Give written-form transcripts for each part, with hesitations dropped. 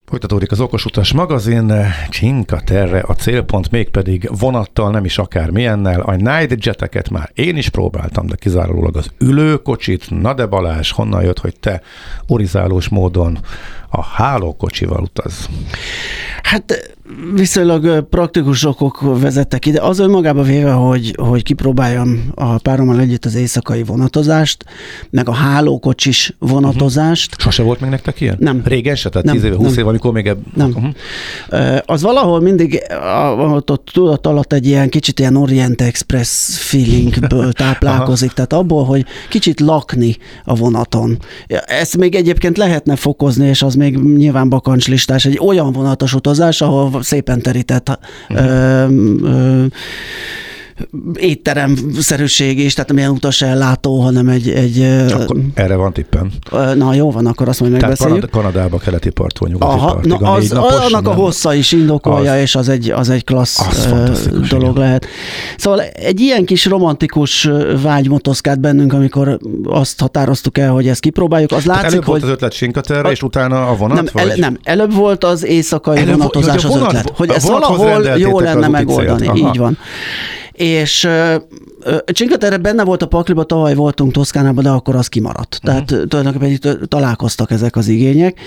Folytatódik az Okos Utas magazin, Cinque Terre a célpont, mégpedig vonattal, nem is akármilyennel. A Nightjeteket már én is próbáltam, de kizárólag az ülőkocsit. Na de Balázs, honnan jött, hogy te orizálós módon a hálókocsival utaz? Hát viszonylag praktikus okok vezettek ide. Az önmagába véve, hogy kipróbáljam a párommal együtt az éjszakai vonatozást, meg a hálókocsis vonatozást. Sose volt még nektek ilyen? Nem. Régen se? Tehát 10 éve, 20 éve, amikor még... Nem. Az valahol mindig ott tudat alatt egy ilyen kicsit ilyen Orient Express feelingből táplálkozik, tehát abból, hogy kicsit lakni a vonaton. Ezt még egyébként lehetne fokozni, és az még nyilván bakancslistás, egy olyan vonatos utazás, ahol szépen terített étteremszerűség is, tehát nem ilyen utasellátó, hanem egy Akkor erre van tippem. Na jó van, akkor azt majd megbeszéljük. Tehát Kanadába keleti parttól nyugati partig. Annak a hossza is indokolja, és az egy klassz dolog lehet. Szóval egy ilyen kis romantikus vágy motoszkált bennünk, amikor azt határoztuk el, hogy ezt kipróbáljuk. Az látszik, előbb volt az ötlet Cinque Terre, és utána a vonat? Nem, előbb volt az éjszakai vonatozás az ötlet. Hogy ezt valahol jó lenne megoldani. Így van. És Cinque Terre benne volt a pakliba, tavaly voltunk Toszkánában, de akkor az kimaradt. Tehát tulajdonképpen itt találkoztak ezek az igények,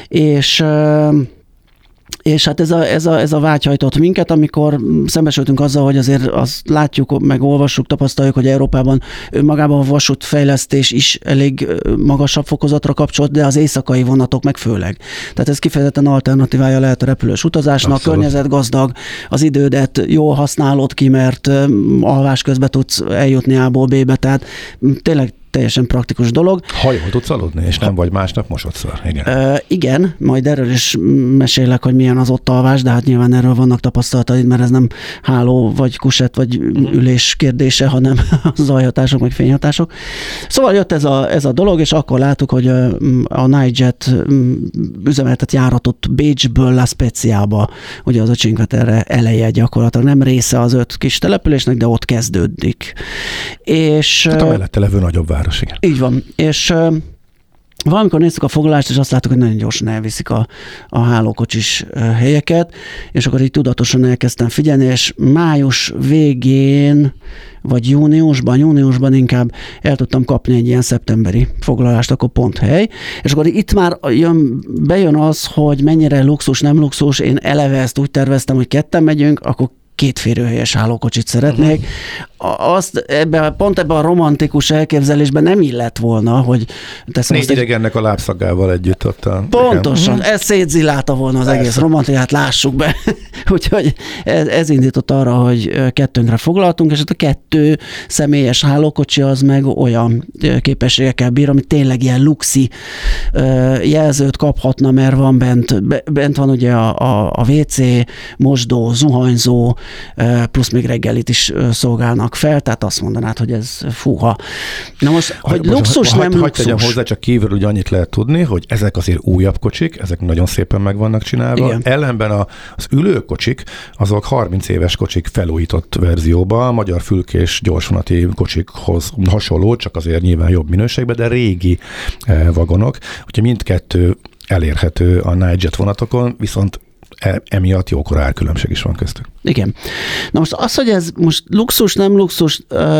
és hát ez a vágy hajtott minket, amikor szembesültünk azzal, hogy azért azt látjuk, meg olvassuk, tapasztaljuk, hogy Európában magában a vasútfejlesztés is elég magasabb fokozatra kapcsolt, de az éjszakai vonatok meg főleg. Tehát ez kifejezetten alternatívája lehet a repülős utazásnak, abszolút. Környezetgazdag, az idődet jól használod ki, mert alvás közben tudsz eljutni A-ból B-be, tehát tényleg teljesen praktikus dolog. Ha jól tudsz aludni, és nem vagy másnap mosodszor. Igen. Igen, majd erről is mesélek, hogy milyen az ott alvás, de hát nyilván erről vannak tapasztalataid, mert ez nem háló, vagy kusett, vagy ülés kérdése, hanem zajhatások, meg fényhatások. Szóval jött ez a dolog, és akkor láttuk, hogy a Nightjet üzemeltet járatot Bécsből La Speziába, ugye az a Cinque Terre eleje gyakorlatilag, nem része az 5 kis településnek, de ott kezdődik. És hát a mellette levő nagyobb város. Igen. Így van, és valamikor néztük a foglalást, és azt láttuk, hogy nagyon gyorsan elviszik a hálókocsis helyeket, és akkor így tudatosan elkezdtem figyelni, és május végén, vagy júniusban inkább el tudtam kapni egy ilyen szeptemberi foglalást, akkor pont hely, és akkor itt már bejön az, hogy mennyire luxus, nem luxus, én eleve ezt úgy terveztem, hogy ketten megyünk, akkor 2 férőhelyes hálókocsit szeretnék. Pont ebben a romantikus elképzelésben nem illett volna, hogy... 4 idegennek a lábszagával együtt ott. Pontosan, ez szétzilálta volna az egész romantikát, lássuk be. Úgyhogy ez indított arra, hogy 2-nkre foglaltunk, és a 2 személyes hálókocsi az meg olyan képességekkel bír, ami tényleg ilyen luxi jelzőt kaphatna, mert van bent van ugye a WC, mosdó, zuhanyzó, plusz még reggelit is szolgálnak fel, tehát azt mondanád, hogy ez fúha. Na most, hogy luxus, nem luxus. Hadd tegyem hozzá, csak kívül ugye annyit lehet tudni, hogy ezek azért újabb kocsik, ezek nagyon szépen meg vannak csinálva. Igen. Ellenben az ülőkocsik, azok 30 éves kocsik felújított verzióban, magyar fülkés gyorsvonati kocsikhoz hasonló, csak azért nyilván jobb minőségben, de régi vagonok. Úgyhogy mindkettő elérhető a Nightjet vonatokon, viszont emiatt jókora árkülönbség is van köztük. Igen. Na most az, hogy ez most luxus, nem luxus,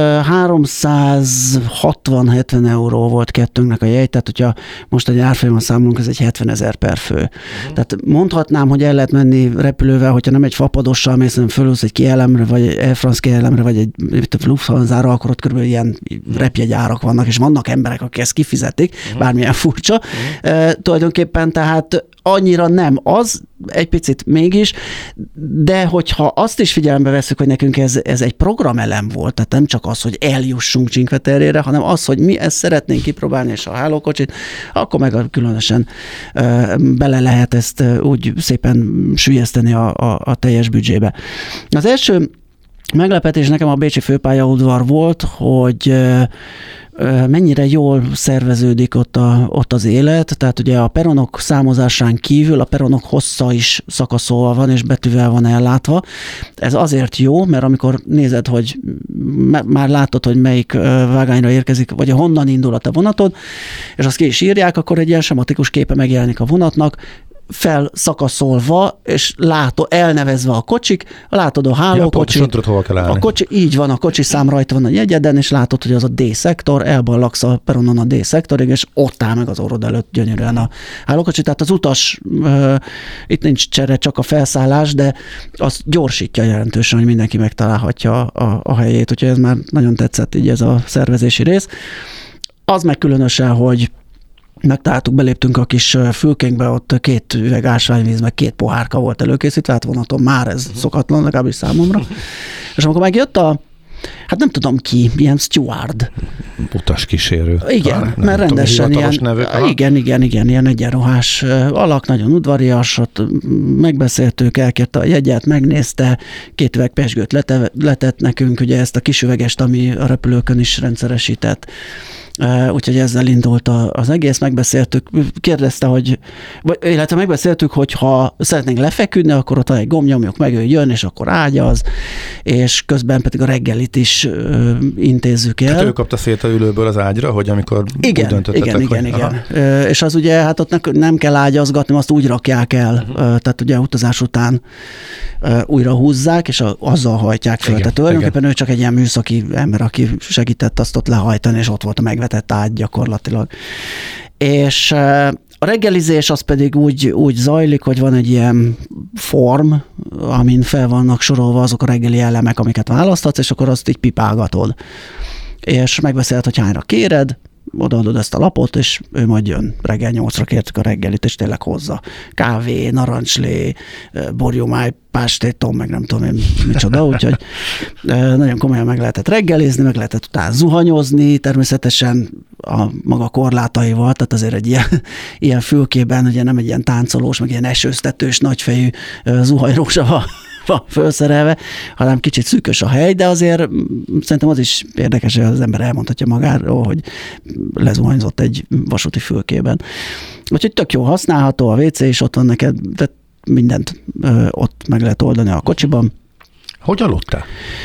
360-70 euró volt 2-nknek a jegy, tehát hogyha most egy árfolyamon számolunk, ez egy 70 000 per fő. Tehát mondhatnám, hogy el lehet menni repülővel, hogyha nem egy fapadossal mész, hanem fölülsz egy KLM-re, vagy egy Air France KLM-re, vagy egy Lufthansa-ra, akkor ott körülbelül ilyen repjegyárak vannak, és vannak emberek, akik ezt kifizetik, bármilyen furcsa. Tulajdonképpen tehát annyira nem az, egy picit mégis, de hogyha azt is figyelembe veszük, hogy nekünk ez egy programelem volt, tehát nem csak az, hogy eljussunk Cinque Terrére, hanem az, hogy mi ezt szeretnénk kipróbálni, és a hálókocsit, akkor meg különösen bele lehet ezt úgy szépen süllyeszteni a teljes büdzsébe. Az első meglepetés nekem a bécsi főpályaudvar volt, hogy mennyire jól szerveződik ott az élet, tehát ugye a peronok számozásán kívül a peronok hossza is szakaszolva van, és betűvel van ellátva. Ez azért jó, mert amikor nézed, hogy már látod, hogy melyik vágányra érkezik, vagy honnan indul a te vonatod, és azt ki is írják, akkor egy ilyen sematikus képe megjelenik a vonatnak, felszakaszolva, és elnevezve a kocsik, látod a hálókocsit. Ja, tudod, hova kell állni. A kocsi, így van, a kocsi szám rajta van a jegyeden, és látod, hogy az a D-szektor, elballagsz a peronon a D-szektorig, és ott áll meg az orrod előtt gyönyörűen a hálókocsi. Tehát az utas, itt nincs csere, csak a felszállás, de az gyorsítja jelentősen, hogy mindenki megtalálhatja a helyét. Úgyhogy ez már nagyon tetszett így ez a szervezési rész. Az meg különösen, hogy megtaláltuk, beléptünk a kis fülkénkbe, ott 2 üveg ásványvíz, meg 2 pohárka volt előkészítve, hát vonaton már ez szokatlan, legalábbis számomra. És amikor megjött hát nem tudom ki, ilyen steward. Utaskísérő. Igen, mert rendesen ilyen, ilyen egyenruhás alak, nagyon udvarias, ott megbeszéltük, elkérte a jegyet, megnézte, 2 üveg pezsgőt letett nekünk, ugye ezt a kis üvegest, ami a repülőkön is rendszeresített. Úgyhogy ezzel indult az egész, megbeszéltük, kérdezte, illetve megbeszéltük, hogy ha szeretnénk lefeküdni, akkor ott egy gomb, nyomjuk meg, ő jön, és akkor ágyaz, és közben pedig a reggelit is intézzük el. Tehát ő kapta szét a ülőből az ágyra, hogy amikor úgy döntöttetek, Igen. És az ugye, hát ott nem kell ágyazgatni, azt úgy rakják el, tehát ugye utazás után újra húzzák, és azzal hajtják föl. Tehát tulajdonképpen ő csak egy ilyen műszaki ember, aki segített azt ott lehajtani, és ott volt a megvetett ágy gyakorlatilag. És a reggelizés az pedig úgy zajlik, hogy van egy ilyen form, amin fel vannak sorolva azok a reggeli elemek, amiket választhatsz, és akkor azt így pipálgatod. És megbeszéled, hogy hányra kéred, odaadod ezt a lapot, és ő majd jön. Reggel 8-ra kértük a reggelit, és tényleg hozza. Kávé, narancslé, borjomáj, pástétom, meg nem tudom én micsoda, úgyhogy nagyon komolyan meg lehetett reggelizni, meg lehetett utána zuhanyozni, természetesen a maga korlátaival, tehát azért egy ilyen fülkében, ugye nem egy ilyen táncolós, meg ilyen esőztetős, nagyfejű zuhanyrózsa van felszerelve, hanem kicsit szűkös a hely, de azért szerintem az is érdekes, hogy az ember elmondhatja magáról, hogy lezuhanyzott egy vasúti fülkében. Úgyhogy tök jó használható, a WC is ott van neked, de mindent ott meg lehet oldani a kocsiban. Hogy aludtál?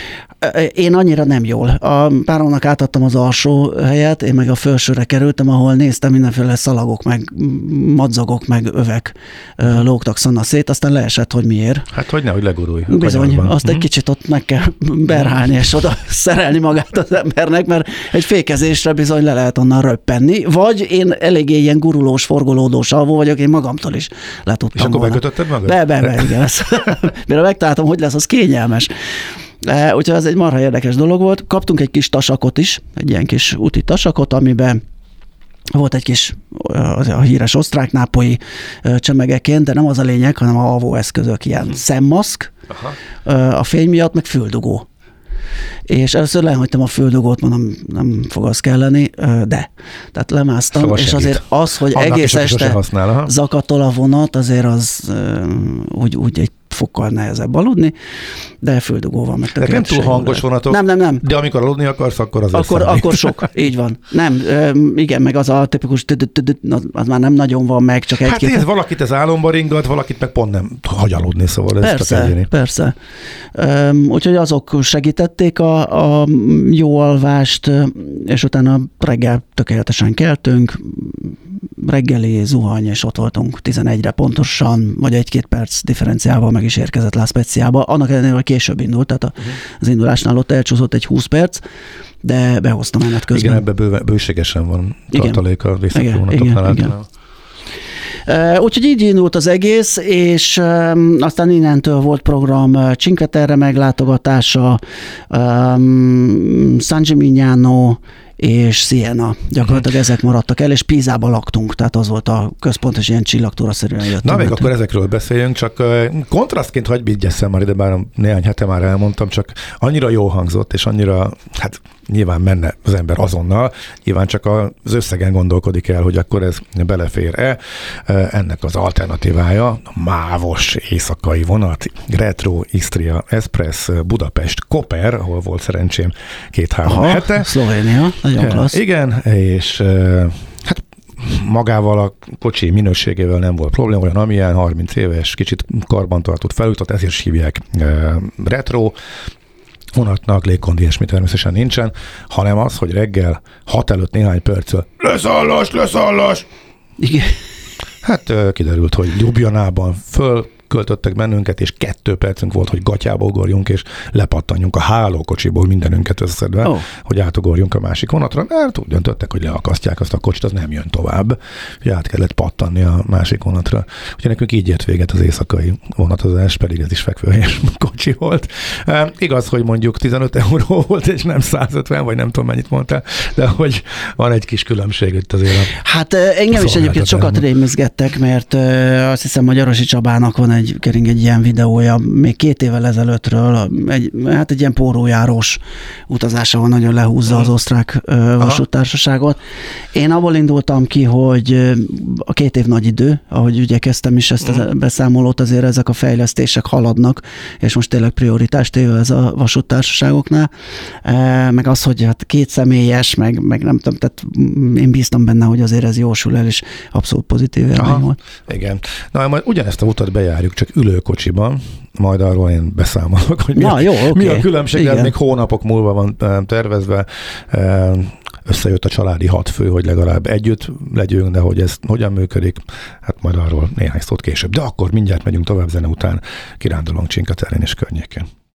Én annyira nem jól. A páromnak átadtam az alsó helyet, én meg a felsőre kerültem, ahol néztem, mindenféle szalagok, meg madzagok, meg övek lógtak szana szét, aztán leesett, hogy miért. Hát, hogy nehogy legurulj. Bizony, azt egy kicsit ott meg kell berhálni, és oda szerelni magát az embernek, mert egy fékezésre bizony le lehet onnan röppenni, vagy én eléggé ilyen gurulós, forgolódós alvó vagyok, én magamtól is le tudtam. És akkor bekötötted magad? Be, igen. Mire megtaláltam, hogy lesz, az kényelmes. Úgyhogy ez egy marha érdekes dolog volt. Kaptunk egy kis tasakot is, egy ilyen kis úti tasakot, amiben volt egy kis a híres osztrák-nápolyi csemegeként, de nem az a lényeg, hanem a alvóeszközök, ilyen szemmaszk, a fény miatt, meg füldugó. És először lehagytam a füldugót, mondom, nem fog az kelleni, de. Tehát lemásztam, szóval és azért az, hogy annak egész este zakatol a vonat, azért az úgy egy fokkal nehezebb aludni, de füldugó van. De nem túl hangos vonatok. Nem. De amikor aludni akarsz, akkor az akkor sok, így van. Nem, igen, meg az a tipikus az már nem nagyon van meg, csak egy-két. Hát ez valakit ez álomba ringat, valakit meg pont nem hagy aludni, szóval ez csak egyéni. Persze. Úgyhogy azok segítették a jó alvást, és utána reggel tökéletesen keltünk, reggeli, zuhany, és ott voltunk 11-re pontosan, vagy 1-2 perc differenciával meg is érkezett La Speziába. Annak ellenére, hogy később indult, tehát az indulásnál ott elcsúszott egy 20 perc, de behoztam menet közben. Igen, ebben bőségesen van tartalék a visszavonatoknál általában. Úgyhogy így indult az egész, és aztán innentől volt program Cinque Terre meglátogatása, San Gimignano és Siena. Gyakorlatilag ezek maradtak el, és Pízában laktunk, tehát az volt a központ, és ilyen csillagtúraszerűen jöttünk. Na, még akkor ezekről beszéljünk, csak kontrasztként hagyj vigyesszem már ide, bár néhány hete már elmondtam, csak annyira jó hangzott, és annyira, hát nyilván menne az ember azonnal, nyilván csak az összegen gondolkodik el, hogy akkor ez belefér-e. Ennek az alternatívája a mávos éjszakai vonat, Retro, Istria, Express, Budapest, Koper, ahol volt szerencsém 2-3 hete. Szlovénia, nagyon klassz. Igen, és hát magával a kocsi minőségével nem volt probléma, olyan amilyen 30 éves, kicsit karbantartott felújított, ezért is hívják retro vonatnak, légkondi ilyesmi természetesen nincsen, hanem az, hogy reggel 6 előtt néhány perccel leszállás! Igen. Hát kiderült, hogy Ljubljanában költöttek bennünket, és 2 percünk volt, hogy gatyába ugorjunk, és lepattanjunk a hálókocsiból mindenünket összedve, hogy átugorjunk a másik vonatra, mert úgy döntöttek, hogy leakasztják azt a kocsit, az nem jön tovább, hogy át kellett pattanni a másik vonatra. Úgyhogy nekünk így ért véget az éjszakai vonatozás, pedig ez is fekvőhelyes kocsi volt. Igaz, hogy mondjuk 15 euró volt, és nem 150, vagy nem tudom mennyit mondtál, de hogy van egy kis különbség itt azért. Hát engem is egyébként sokat rémizgettek, mert azt hiszem, hogy Arosi Csabának van kering egy ilyen videója, még 2 évvel ezelőttről, egy ilyen pórójárós utazása van, nagyon lehúzza az osztrák vasúttársaságot. Én abból indultam ki, hogy a 2 év nagy idő, ahogy ugye kezdtem is ezt a beszámolót, azért ezek a fejlesztések haladnak, és most tényleg prioritást éve ez a vasúttársaságoknál. Meg az, hogy hát 2 személyes, meg nem tudom, tehát én bíztam benne, hogy azért ez jósul el, és abszolút pozitív élmény volt. Igen. Na, majd ugyanezt a utat bejárjuk, csak ülőkocsiban, majd arról én beszámolok, hogy mi a különbség, ez még hónapok múlva van tervezve. Összejött a családi 6 fő, hogy legalább együtt legyünk, de hogy ez hogyan működik, hát majd arról néhány szót később. De akkor mindjárt megyünk tovább, zene után kirándulunk Csinkaterén és környékén.